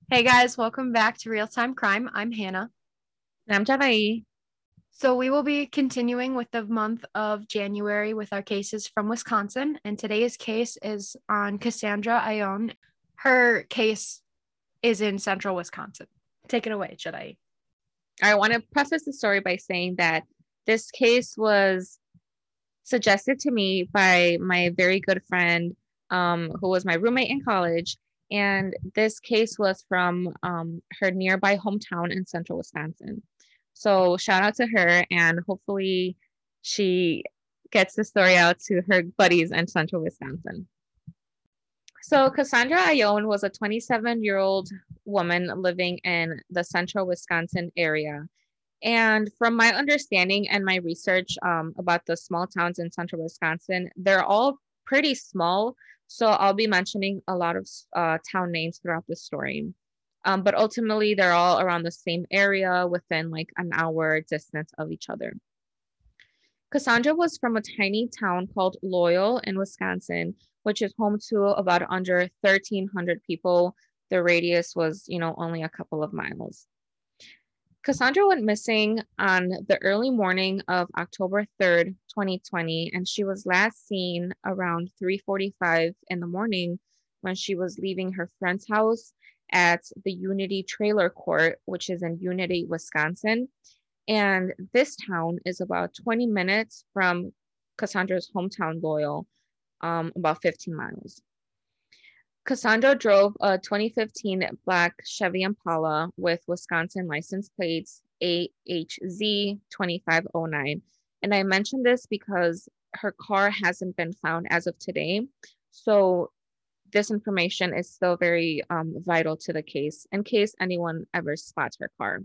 Hey guys, welcome back to Real Time Crime. I'm Hannah. I'm Janai. So, we will be continuing with the month of January with our cases from Wisconsin, and today's case is on Cassandra Ione. Her case is in central Wisconsin. Take it away, Janai. I want to preface the story by saying that this case was suggested to me by my very good friend, who was my roommate in college. And this case was from her nearby hometown in central Wisconsin. So shout out to her, and hopefully she gets the story out to her buddies in central Wisconsin. So Cassandra Ione was a 27-year-old woman living in the central Wisconsin area. And from my understanding and my research about the small towns in central Wisconsin, they're all pretty small. So I'll be mentioning a lot of town names throughout the story. But ultimately, they're all around the same area within like an hour distance of each other. Cassandra was from a tiny town called Loyal in Wisconsin, which is home to about under 1,300 people. The radius was, only a couple of miles. Cassandra went missing on the early morning of October 3rd, 2020, and she was last seen around 3:45 in the morning when she was leaving her friend's house at the Unity Trailer Court, which is in Unity, Wisconsin. And this town is about 20 minutes from Cassandra's hometown, Loyal, about 15 miles. Cassandra drove a 2015 black Chevy Impala with Wisconsin license plates AHZ 2509. And I mentioned this because her car hasn't been found as of today. So this information is still very vital to the case in case anyone ever spots her car.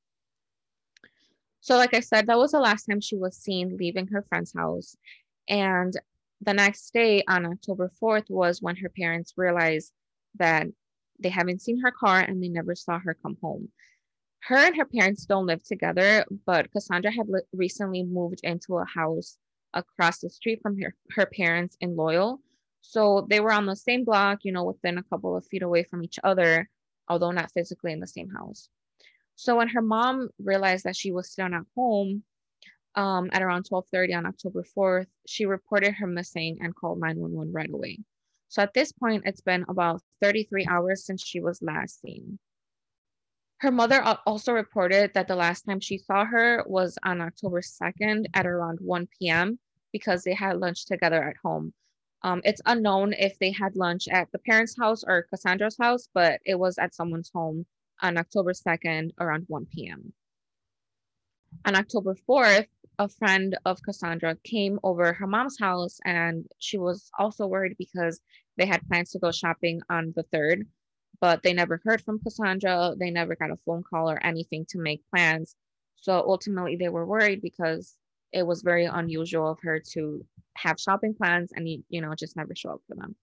So, like I said, that was the last time she was seen leaving her friend's house. And the next day on October 4th was when her parents realized that they haven't seen her car and they never saw her come home. Her and her parents don't live together, but Cassandra had recently moved into a house across the street from her parents in Loyal. So they were on the same block, within a couple of feet away from each other, although not physically in the same house. So when her mom realized that she was still not home, at around 12:30 on October 4th, she reported her missing and called 911 right away. So at this point, it's been about 33 hours since she was last seen. Her mother also reported that the last time she saw her was on October 2nd at around 1 p.m. because they had lunch together at home. It's unknown if they had lunch at the parents' house or Cassandra's house, but it was at someone's home on October 2nd around 1 p.m. On October 4th, a friend of Cassandra came over her mom's house and she was also worried because they had plans to go shopping on the 3rd, but they never heard from Cassandra. They never got a phone call or anything to make plans. So ultimately, they were worried because it was very unusual of her to have shopping plans and, just never show up for them.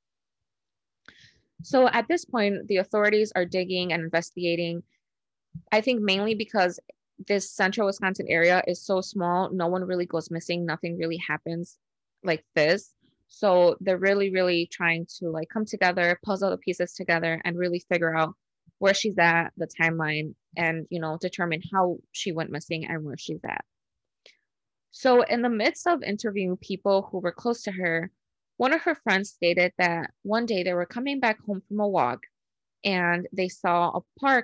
So at this point, the authorities are digging and investigating. I think mainly because this central Wisconsin area is so small, no one really goes missing, nothing really happens like this. So they're really, really trying to like come together, puzzle the pieces together, and really figure out where she's at, the timeline, and determine how she went missing and where she's at. So in the midst of interviewing people who were close to her, one of her friends stated that one day they were coming back home from a walk and they saw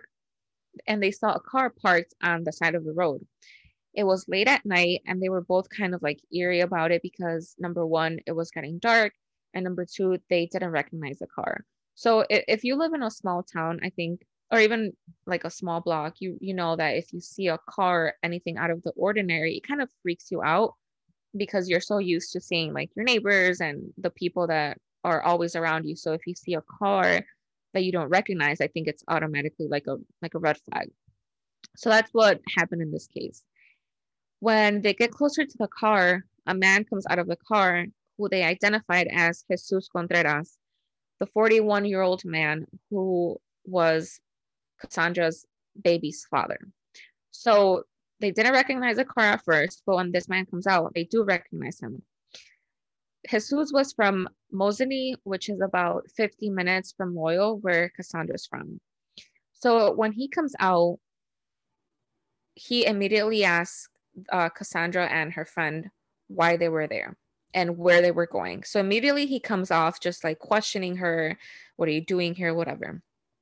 a car parked on the side of the road. It was late at night and they were both kind of like eerie about it because number one, it was getting dark, and number two, they didn't recognize the car. So if you live in a small town, I think, or even like a small block, you know that if you see a car, anything out of the ordinary, it kind of freaks you out because you're so used to seeing like your neighbors and the people that are always around you. So if you see a car that you don't recognize, I think it's automatically like a red flag. So that's what happened in this case. When they get closer to the car, a man comes out of the car who they identified as Jesus Contreras, the 41-year-old man who was Cassandra's baby's father. So they didn't recognize the car at first, but when this man comes out, they do recognize him. Jesus was from Mosinee, which is about 50 minutes from Loyal, where Cassandra's from. So when he comes out, he immediately asks Cassandra and her friend why they were there and where they were going. So immediately he comes off just like questioning her, what are you doing here, whatever.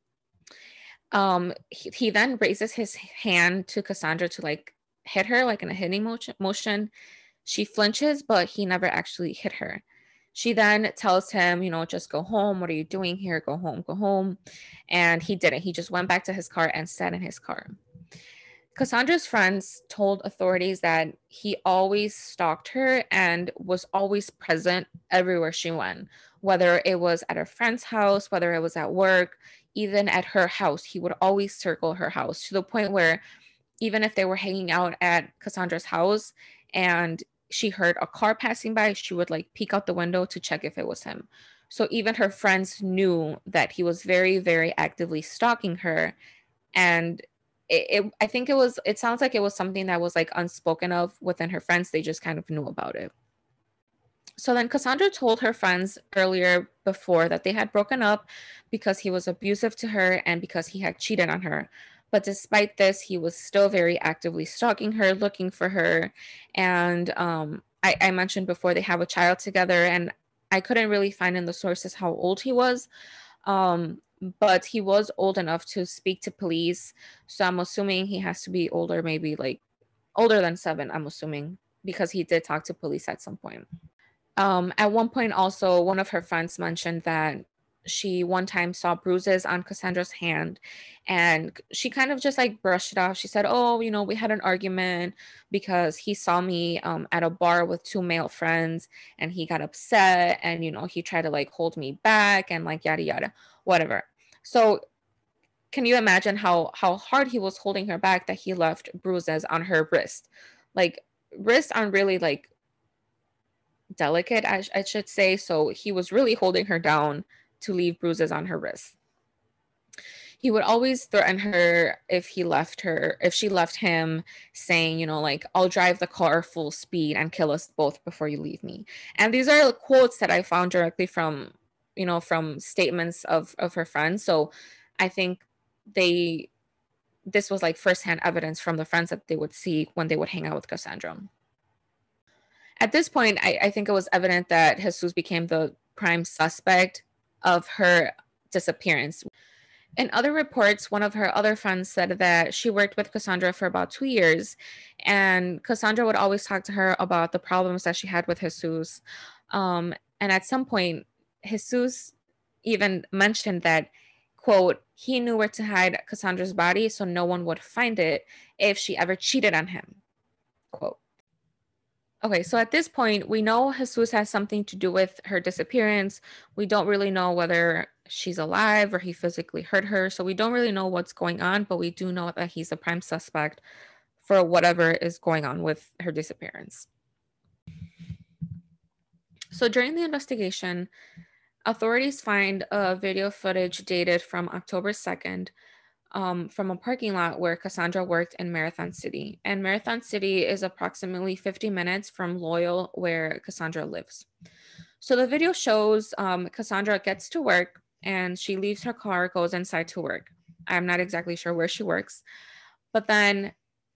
He then raises his hand to Cassandra to like hit her like in a hitting motion. She flinches, but he never actually hit her. She then tells him, you know, just go home. What are you doing here? Go home, go home. And he didn't. He just went back to his car and sat in his car. Cassandra's friends told authorities that he always stalked her and was always present everywhere she went, whether it was at her friend's house, whether it was at work, even at her house. He would always circle her house to the point where even if they were hanging out at Cassandra's house and she heard a car passing by, she would like peek out the window to check if it was him. So even her friends knew that he was very, very actively stalking her. And I think it sounds like it was something that was like unspoken of within her friends. They just kind of knew about it. So then Cassandra told her friends earlier before that they had broken up because he was abusive to her and because he had cheated on her. But despite this, he was still very actively stalking her, looking for her. And I mentioned before they have a child together, and I couldn't really find in the sources how old he was. But he was old enough to speak to police. So I'm assuming he has to be older, maybe like older than 7, I'm assuming, because he did talk to police at some point. At one point, also, one of her friends mentioned that she one time saw bruises on Cassandra's hand and she kind of just like brushed it off. She said, oh, you know, we had an argument because he saw me at a bar with 2 male friends and he got upset and, you know, he tried to like hold me back and like yada yada, whatever. So can you imagine how hard he was holding her back that he left bruises on her wrist? Like wrists aren't really like delicate, I should say. So he was really holding her down to leave bruises on her wrist. He would always threaten her if she left him, saying, you know, like, I'll drive the car full speed and kill us both before you leave me. And these are quotes that I found directly from, you know, from statements of her friends. So I think this was like firsthand evidence from the friends that they would see when they would hang out with Cassandra. At this point, I think it was evident that Jesus became the prime suspect of her disappearance. In other reports, one of her other friends said that she worked with Cassandra for about 2 years, and Cassandra would always talk to her about the problems that she had with Jesus. And at some point, Jesus even mentioned that, quote, he knew where to hide Cassandra's body so no one would find it if she ever cheated on him, quote. Okay, so at this point, we know Jesus has something to do with her disappearance. We don't really know whether she's alive or he physically hurt her. So we don't really know what's going on, but we do know that he's a prime suspect for whatever is going on with her disappearance. So during the investigation, authorities find a video footage dated from October 2nd from a parking lot where Cassandra worked in Marathon City. And Marathon City is approximately 50 minutes from Loyal, where Cassandra lives. So the video shows Cassandra gets to work and she leaves her car, goes inside to work. I'm not exactly sure where she works. But then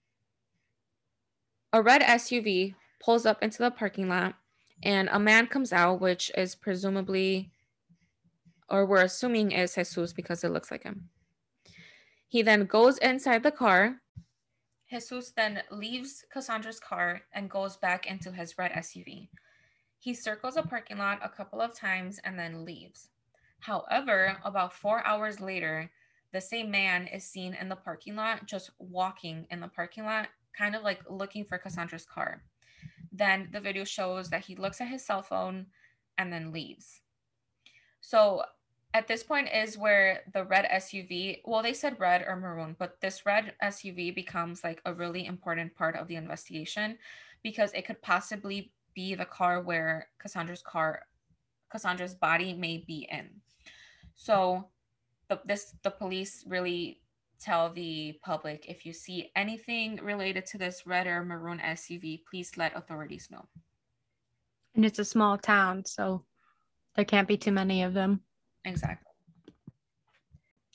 a red SUV pulls up into the parking lot and a man comes out, which is presumably, or we're assuming is Jesus because it looks like him. He then goes inside the car. Jesus then leaves Cassandra's car and goes back into his red SUV. He circles a parking lot a couple of times and then leaves. However, about 4 hours later, the same man is seen in the parking lot, just walking in the parking lot, kind of like looking for Cassandra's car. Then the video shows that he looks at his cell phone and then leaves. So at this point is where the red SUV, well, they said red or maroon, but this red SUV becomes like a really important part of the investigation because it could possibly be the car where Cassandra's body may be in. So the police really tell the public, if you see anything related to this red or maroon SUV, please let authorities know. And it's a small town, so there can't be too many of them. Exactly.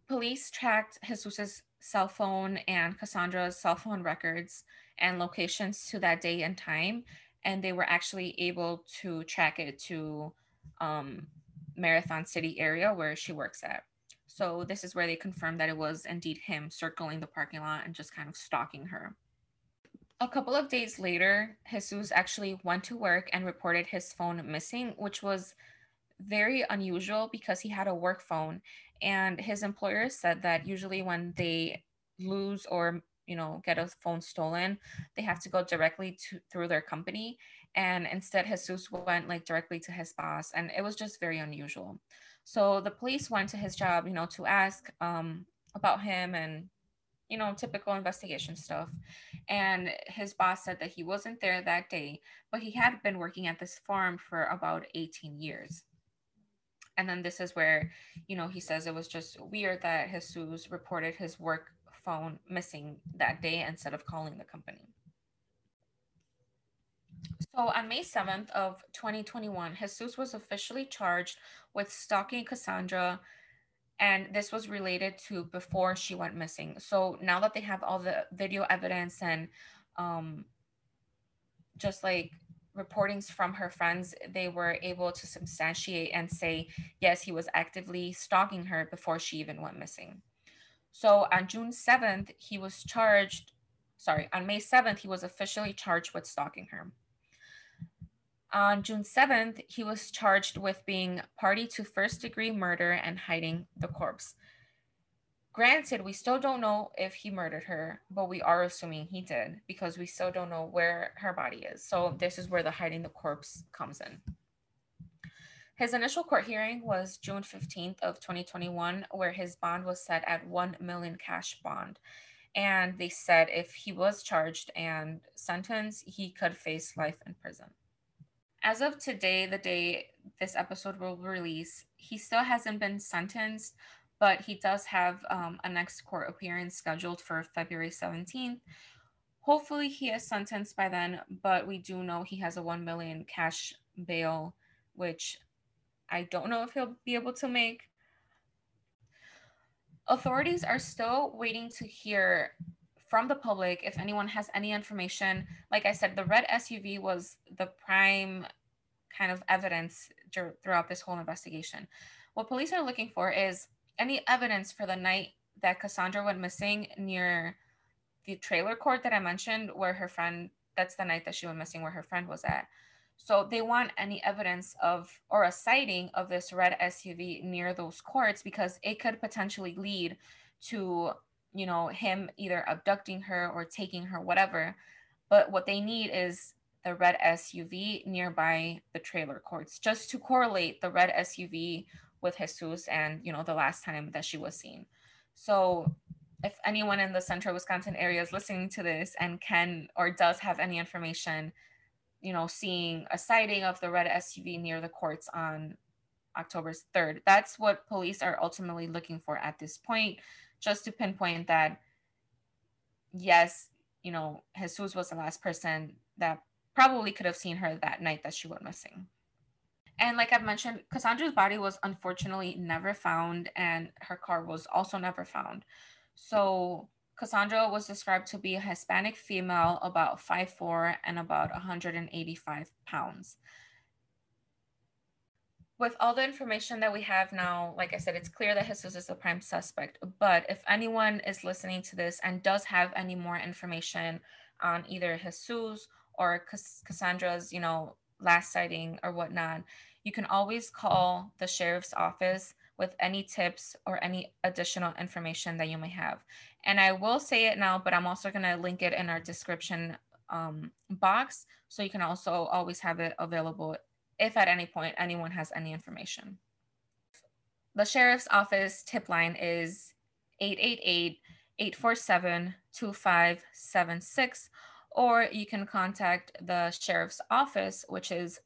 Police tracked Jesus's cell phone and Cassandra's cell phone records and locations to that day and time, and they were actually able to track it to Marathon City area where she works at. So this is where they confirmed that it was indeed him circling the parking lot and just kind of stalking her. A couple of days later, Jesus actually went to work and reported his phone missing, which was very unusual because he had a work phone, and his employer said that usually when they lose or get a phone stolen, they have to go directly to through their company, and instead Jesus went like directly to his boss, and it was just very unusual. So the police went to his job, to ask about him and typical investigation stuff. And his boss said that he wasn't there that day, but he had been working at this farm for about 18 years. And then this is where, he says it was just weird that Jesus reported his work phone missing that day instead of calling the company. So on May 7th of 2021, Jesus was officially charged with stalking Cassandra, and this was related to before she went missing. So now that they have all the video evidence and um, just like reportings from her friends, they were able to substantiate and say, yes, he was actively stalking her before she even went missing. So on June 7th, he was charged, sorry, on May 7th, he was officially charged with stalking her. On June 7th, he was charged with being party to first-degree murder and hiding the corpse. Granted, we still don't know if he murdered her, but we are assuming he did because we still don't know where her body is. So this is where the hiding the corpse comes in. His initial court hearing was June 15th of 2021, where his bond was set at 1 million cash bond. And they said if he was charged and sentenced, he could face life in prison. As of today, the day this episode will release, he still hasn't been sentenced, but he does have a next court appearance scheduled for February 17th. Hopefully he is sentenced by then, but we do know he has a 1 million cash bail, which I don't know if he'll be able to make. Authorities are still waiting to hear from the public if anyone has any information. Like I said, the red SUV was the prime kind of evidence throughout this whole investigation. What police are looking for is any evidence for the night that Cassandra went missing near the trailer court that I mentioned, where her friend, that's the night that she went missing, where her friend was at. So they want any evidence of or a sighting of this red SUV near those courts because it could potentially lead to, him either abducting her or taking her, whatever. But what they need is the red SUV nearby the trailer courts just to correlate the red SUV with Jesus and, the last time that she was seen. So if anyone in the central Wisconsin area is listening to this and can or does have any information, seeing a sighting of the red SUV near the courts on October 3rd, that's what police are ultimately looking for at this point, just to pinpoint that, yes, Jesus was the last person that probably could have seen her that night that she went missing. And like I've mentioned, Cassandra's body was unfortunately never found, and her car was also never found. So Cassandra was described to be a Hispanic female, about 5'4" and about 185 pounds. With all the information that we have now, like I said, it's clear that Jesus is the prime suspect. But if anyone is listening to this and does have any more information on either Jesus or Cassandra's, last sighting or whatnot, you can always call the sheriff's office with any tips or any additional information that you may have. And I will say it now, but I'm also going to link it in our description box, so you can also always have it available if at any point anyone has any information. The sheriff's office tip line is 888-847-2576, or you can contact the sheriff's office, which is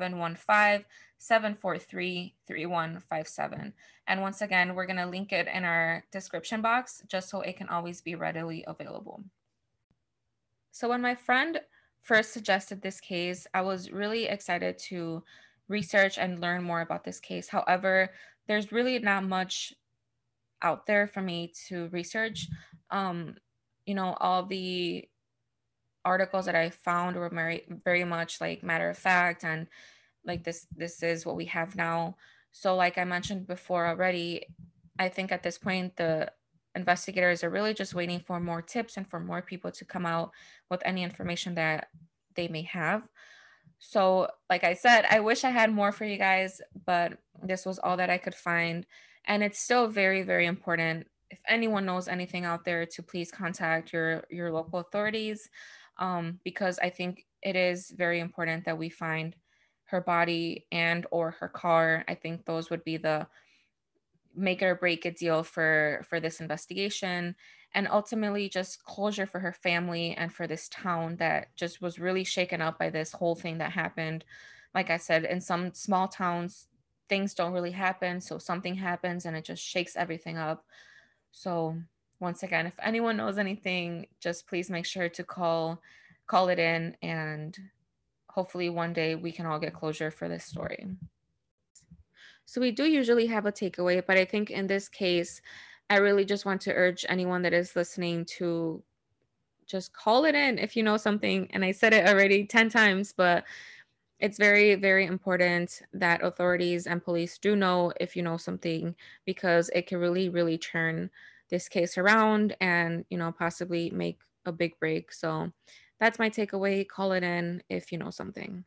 715-743-3157. And once again, we're going to link it in our description box just so it can always be readily available. So when my friend first suggested this case, I was really excited to research and learn more about this case. However, there's really not much out there for me to research. All the articles that I found were very much like matter of fact, and like this is what we have now. So like I mentioned before already, I think at this point the investigators are really just waiting for more tips and for more people to come out with any information that they may have. So like I said, I wish I had more for you guys, but this was all that I could find. And it's still very, very important, if anyone knows anything out there, to please contact your local authorities, because I think it is very important that we find her body and or her car. I think those would be the make it or break it deal for this investigation, and ultimately just closure for her family and for this town that just was really shaken up by this whole thing that happened. Like I said, in some small towns things don't really happen, so something happens and it just shakes everything up. So once again, if anyone knows anything, just please make sure to call it in, and hopefully one day we can all get closure for this story. So we do usually have a takeaway, but I think in this case, I really just want to urge anyone that is listening to just call it in if you know something. And I said it already 10 times, but it's very, very important that authorities and police do know if you know something, because it can really, really turn this case around and, possibly make a big break. So that's my takeaway. Call it in if you know something.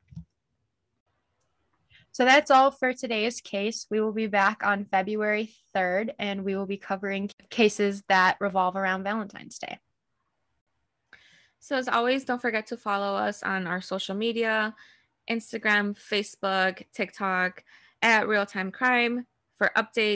So that's all for today's case. We will be back on February 3rd, and we will be covering cases that revolve around Valentine's Day. So as always, don't forget to follow us on our social media, Instagram, Facebook, TikTok, at Real Time Crime for updates.